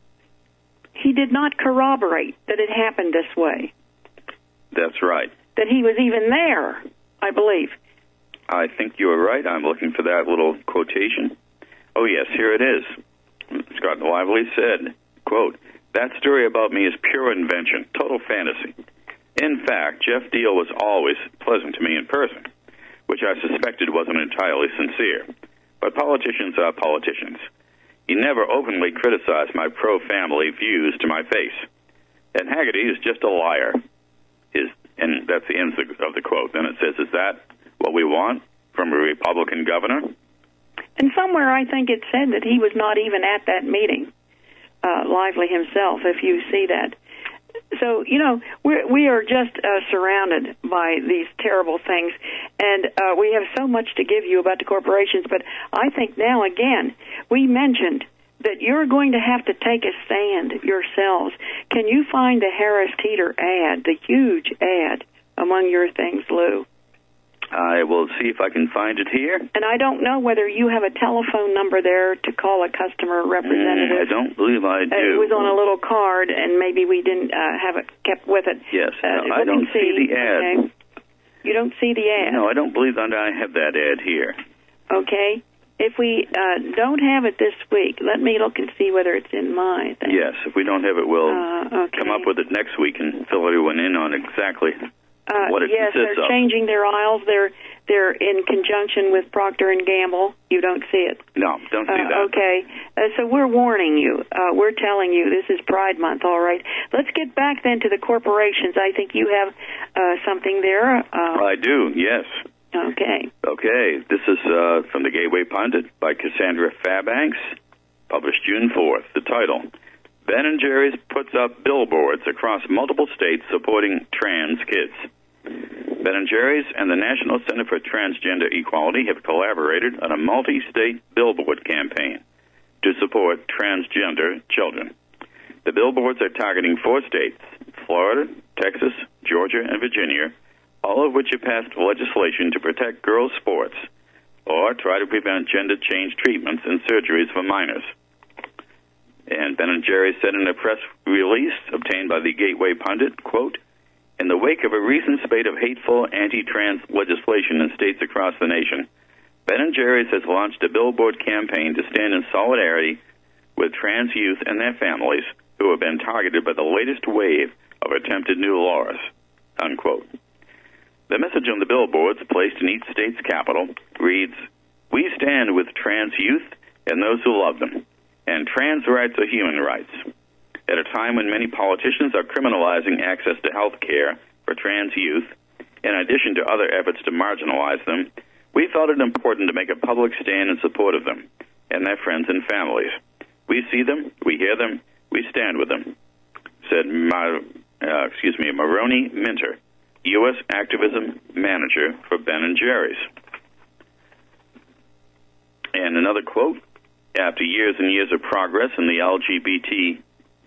He did not corroborate that it happened this way. That's right. That he was even there, I believe. I think you are right. I'm looking for that little quotation. Oh, yes, here it is. Scott Lively said, quote, "That story about me is pure invention, total fantasy. In fact, Jeff Deal was always pleasant to me in person, which I suspected wasn't entirely sincere. But politicians are politicians. He never openly criticized my pro-family views to my face. And Haggerty is just a liar." His, and that's the end of the quote. Then it says, is that what we want from a Republican governor? And somewhere I think it said that he was not even at that meeting, uh, Lively himself, if you see that. So, you know, we're, we are just uh, surrounded by these terrible things, and uh, we have so much to give you about the corporations, but I think now, again, we mentioned that you're going to have to take a stand yourselves. Can you find the Harris Teeter ad, the huge ad, among your things, Lou? I will see if I can find it here. And I don't know whether you have a telephone number there to call a customer representative. Mm, I don't believe I do. Uh, it was on a little card, and maybe we didn't uh, have it kept with it. Yes, uh, no, I don't see, see the ad. Okay. You don't see the ad? No, I don't believe that I have that ad here. Okay. if we uh, don't have it this week, let me look and see whether it's in my thing. Yes, if we don't have it, we'll uh, okay. come up with it next week and fill everyone in on exactly uh, what it yes, consists of. Yes, they're changing their aisles. They're they're in conjunction with Procter and Gamble. You don't see it. No, don't see uh, that. Okay, uh, so we're warning you. Uh, we're telling you this is Pride Month, all right. Let's get back then to the corporations. I think you have uh, something there. Uh, I do, yes. Okay. Okay, this is uh, from the Gateway Pundit by Cassandra Fairbanks, published June fourth. The title, Ben and Jerry's puts up billboards across multiple states supporting trans kids. Ben and Jerry's and the National Center for Transgender Equality have collaborated on a multi-state billboard campaign to support transgender children. The billboards are targeting four states, Florida, Texas, Georgia, and Virginia, all of which have passed legislation to protect girls' sports or try to prevent gender change treatments and surgeries for minors. And Ben and Jerry said in a press release obtained by the Gateway Pundit, quote, in the wake of a recent spate of hateful anti-trans legislation in states across the nation, Ben and Jerry's has launched a billboard campaign to stand in solidarity with trans youth and their families who have been targeted by the latest wave of attempted new laws, unquote. The message on the billboards placed in each state's capital reads, we stand with trans youth and those who love them, and trans rights are human rights. At a time when many politicians are criminalizing access to health care for trans youth, in addition to other efforts to marginalize them, we felt it important to make a public stand in support of them and their friends and families. We see them, we hear them, we stand with them, said Mar- uh, excuse me, Maroni Minter, U S Activism Manager for Ben and Jerry's. And another quote, after years and years of progress in the L G B T,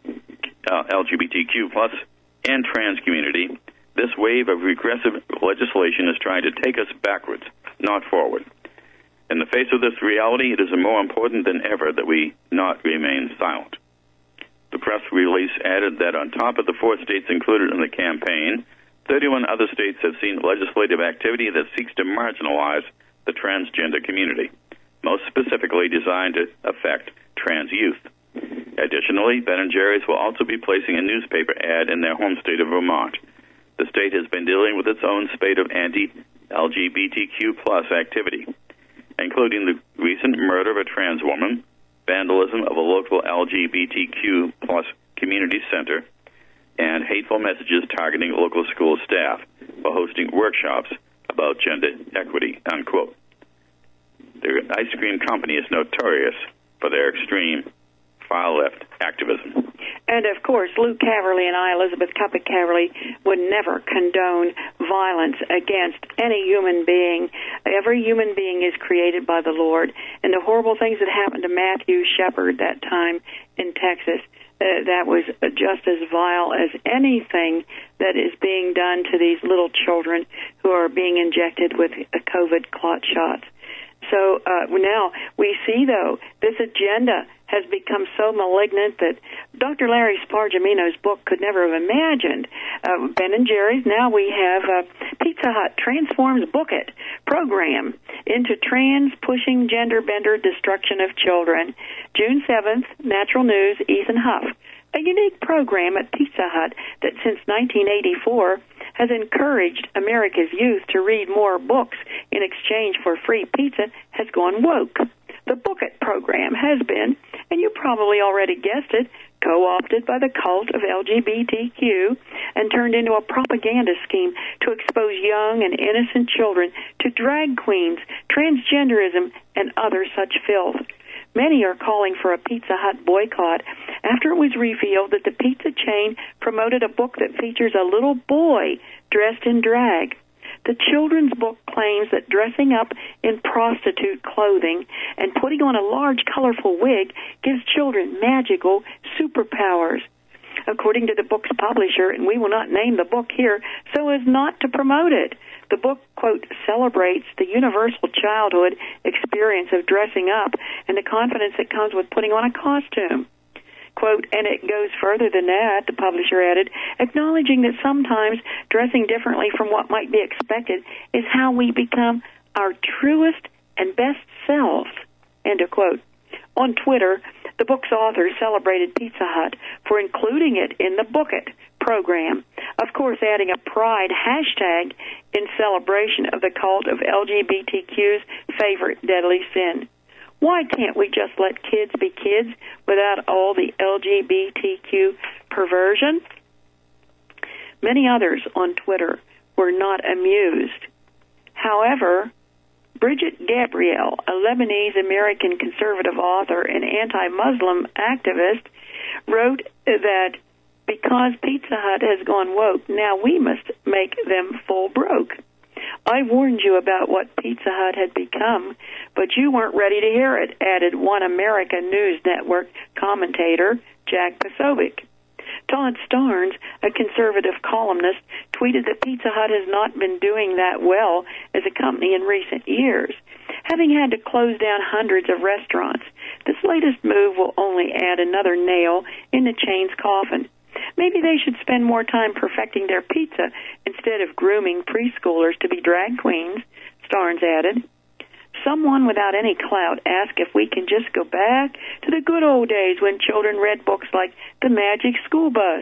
uh, L G B T Q plus and trans community, this wave of regressive legislation is trying to take us backwards, not forward. In the face of this reality, it is more important than ever that we not remain silent. The press release added that on top of the four states included in the campaign, thirty-one other states have seen legislative activity that seeks to marginalize the transgender community, most specifically designed to affect trans youth. Additionally, Ben and Jerry's will also be placing a newspaper ad in their home state of Vermont. The state has been dealing with its own spate of anti-L G B T Q plus activity, including the recent murder of a trans woman, vandalism of a local L G B T Q plus community center, and hateful messages targeting local school staff for hosting workshops about gender equity, unquote. The ice cream company is notorious for their extreme far-left activism. And, of course, Luke Caverly and I, Elizabeth Cuppick Caverly, would never condone violence against any human being. Every human being is created by the Lord. And the horrible things that happened to Matthew Shepard that time in Texas, uh, that was just as vile as anything that is being done to these little children who are being injected with COVID clot shots. So uh, now we see, though, this agenda has become so malignant that Doctor Larry Spargimino's book could never have imagined. Uh, Ben and Jerry's, now we have uh, Pizza Hut transforms Book It program into trans-pushing gender-bender destruction of children. June seventh, Natural News, Ethan Huff. A unique program at Pizza Hut that since nineteen eighty-four has encouraged America's youth to read more books in exchange for free pizza has gone woke. The Book It program has been, and you probably already guessed it, co-opted by the cult of L G B T Q and turned into a propaganda scheme to expose young and innocent children to drag queens, transgenderism, and other such filth. Many are calling for a Pizza Hut boycott after it was revealed that the pizza chain promoted a book that features a little boy dressed in drag. The children's book claims that dressing up in prostitute clothing and putting on a large, colorful wig gives children magical superpowers. According to the book's publisher, and we will not name the book here so as not to promote it, the book, quote, celebrates the universal childhood experience of dressing up and the confidence that comes with putting on a costume. Quote, and it goes further than that, the publisher added, acknowledging that sometimes dressing differently from what might be expected is how we become our truest and best selves. End of quote. On Twitter, the book's author celebrated Pizza Hut for including it in the Book It program, of course adding a pride hashtag in celebration of the cult of L G B T Q's favorite deadly sin. Why can't we just let kids be kids without all the L G B T Q perversion? Many others on Twitter were not amused. However, Bridget Gabriel, a Lebanese-American conservative author and anti-Muslim activist, wrote that because Pizza Hut has gone woke, now we must make them full broke. I warned you about what Pizza Hut had become, but you weren't ready to hear it, added One America News Network commentator Jack Posobiec. Todd Starnes, a conservative columnist, tweeted that Pizza Hut has not been doing that well as a company in recent years, having had to close down hundreds of restaurants. This latest move will only add another nail in the chain's coffin. Maybe they should spend more time perfecting their pizza instead of grooming preschoolers to be drag queens, Starnes added. Someone without any clout asked if we can just go back to the good old days when children read books like The Magic School Bus.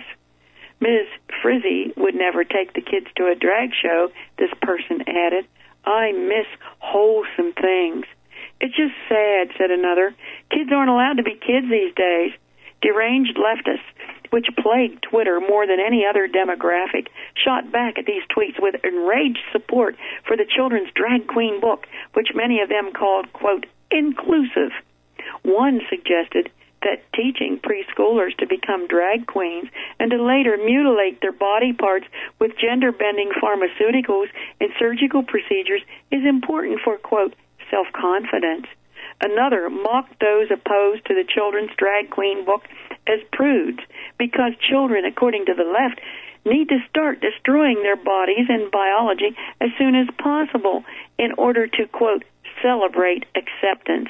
Miz Frizzy would never take the kids to a drag show, this person added. I miss wholesome things. It's just sad, said another. Kids aren't allowed to be kids these days. Deranged leftists, which plagued Twitter more than any other demographic, shot back at these tweets with enraged support for the children's drag queen book, which many of them called, quote, inclusive. One suggested that teaching preschoolers to become drag queens and to later mutilate their body parts with gender-bending pharmaceuticals and surgical procedures is important for, quote, self-confidence. Another mocked those opposed to the children's drag queen book as prudes, because children, according to the left, need to start destroying their bodies and biology as soon as possible in order to, quote, celebrate acceptance.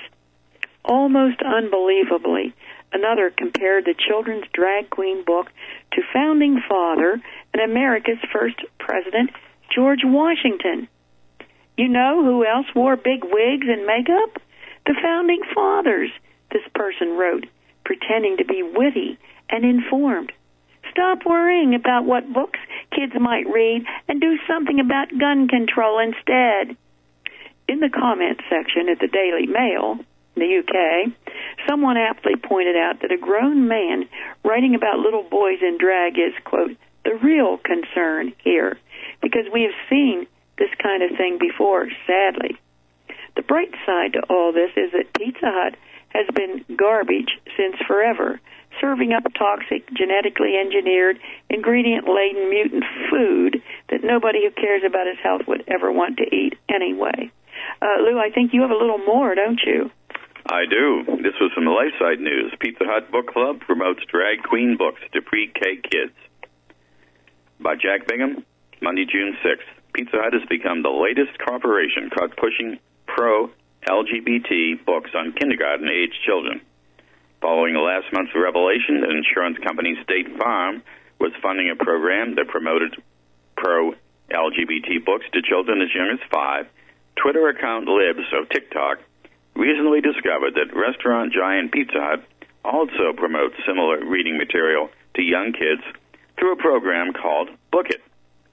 Almost unbelievably, another compared the children's drag queen book to founding father and America's first president, George Washington. You know who else wore big wigs and makeup? The founding fathers, this person wrote, pretending to be witty and informed. Stop worrying about what books kids might read and do something about gun control instead. In the comment section at the Daily Mail, in the U K, someone aptly pointed out that a grown man writing about little boys in drag is, quote, the real concern here, because we have seen this kind of thing before, sadly. The bright side to all this is that Pizza Hut has been garbage since forever, serving up toxic, genetically engineered, ingredient-laden mutant food that nobody who cares about his health would ever want to eat anyway. Uh, Lou, I think you have a little more, don't you? I do. This was from the LifeSite News. Pizza Hut Book Club promotes drag queen books to pre-K kids. By Jack Bingham, Monday, June sixth. Pizza Hut has become the latest corporation caught pushing pro-L G B T books on kindergarten-aged children. Following last month's revelation that insurance company State Farm was funding a program that promoted pro-L G B T books to children as young as five, Twitter account Libs of TikTok recently discovered that restaurant giant Pizza Hut also promotes similar reading material to young kids through a program called Book It.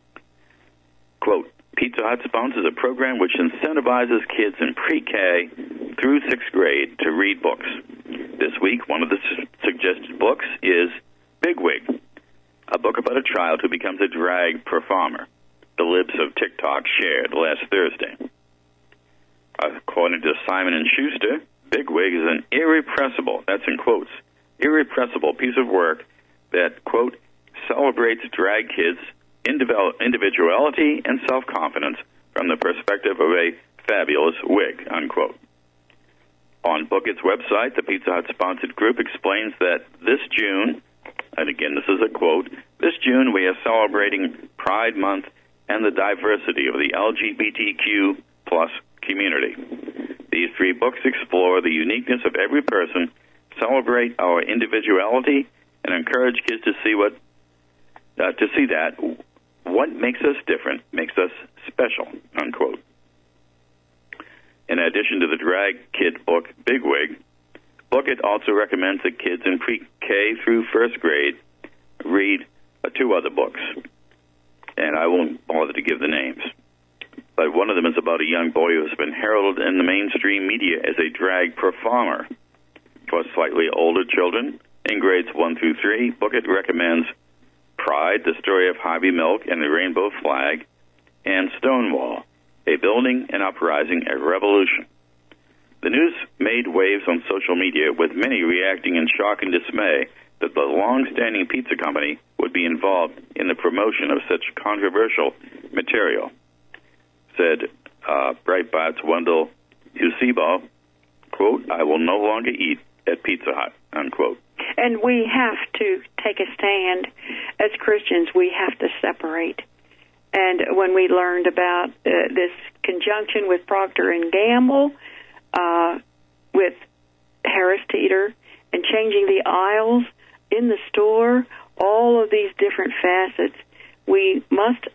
Quote, Pizza Hut sponsors a program which incentivizes kids in pre-K through sixth grade to read books. This week, one of the su- suggested books is Bigwig, a book about a child who becomes a drag performer, the Libs of TikTok shared last Thursday. According to Simon and Schuster, Bigwig is an irrepressible, that's in quotes, irrepressible piece of work that, quote, celebrates drag kids' individuality and self-confidence from the perspective of a fabulous wig, unquote. On Book It's website, the Pizza Hut-sponsored group explains that this June, and again this is a quote, this June we are celebrating Pride Month and the diversity of the L G B T Q plus community. These three books explore the uniqueness of every person, celebrate our individuality, and encourage kids to see what uh, to see that what makes us different makes us special, unquote. In addition to the drag kid book, Bigwig, Bookett also recommends that kids in pre-K through first grade read uh, two other books, and I won't bother to give the names. But one of them is about a young boy who has been heralded in the mainstream media as a drag performer. For slightly older children, in grades one through three, Bookett recommends Pride, the story of Harvey Milk and the Rainbow Flag, and Stonewall, a building, an uprising, a revolution. The news made waves on social media, with many reacting in shock and dismay that the long-standing pizza company would be involved in the promotion of such controversial material. Said uh, Breitbart's Wendell Eusebo, quote, "I will no longer eat at Pizza Hut," unquote. And we have to take a stand. As Christians, we have to separate. And when we learned about uh, this conjunction with Procter and Gamble, uh, with Harris Teeter, and changing the aisles in the store, all of these different facets, we must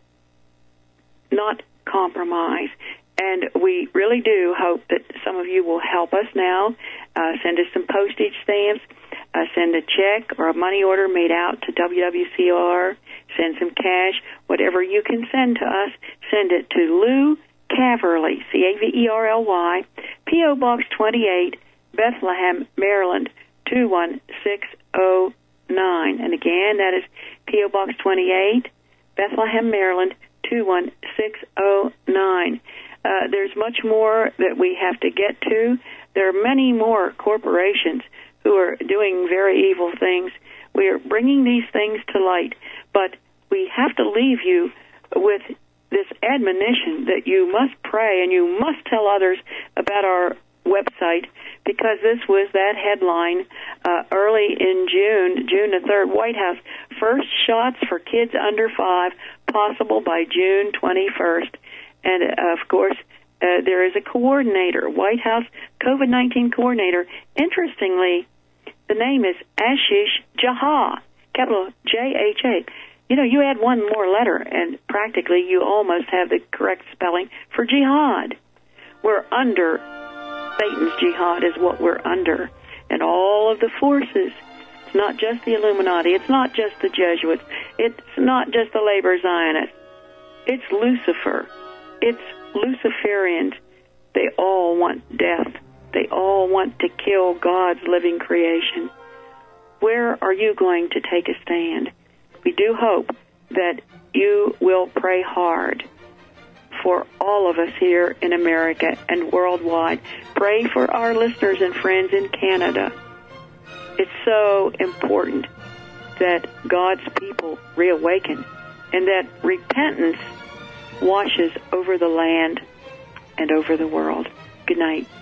not compromise. And we really do hope that some of you will help us now. Uh, send us some postage stamps. Uh, send a check or a money order made out to W W C R. Send some cash. Whatever you can send to us, send it to Lou Caverly, C A V E R L Y, P O. Box twenty-eight, Bethlehem, Maryland, two one six oh nine. And again, that is P O. Box twenty-eight, Bethlehem, Maryland, two one six oh nine. Uh, there's much more that we have to get to. There are many more corporations who are doing very evil things. We are bringing these things to light, but we have to leave you with this admonition that you must pray and you must tell others about our website, because this was that headline uh, early in June, June the third, White House, first shots for kids under five possible by June twenty-first. And, uh, of course, uh, there is a coordinator, White House COVID nineteen coordinator. Interestingly, the name is Ashish Jha, capital J H A. You know, you add one more letter, and practically you almost have the correct spelling for jihad. We're under, Satan's jihad is what we're under. And all of the forces, it's not just the Illuminati, it's not just the Jesuits, it's not just the labor Zionists, it's Lucifer, it's Luciferians. They all want death. They all want to kill God's living creation. Where are you going to take a stand? We do hope that you will pray hard for all of us here in America and worldwide. Pray for our listeners and friends in Canada. It's so important that God's people reawaken and that repentance washes over the land and over the world. Good night.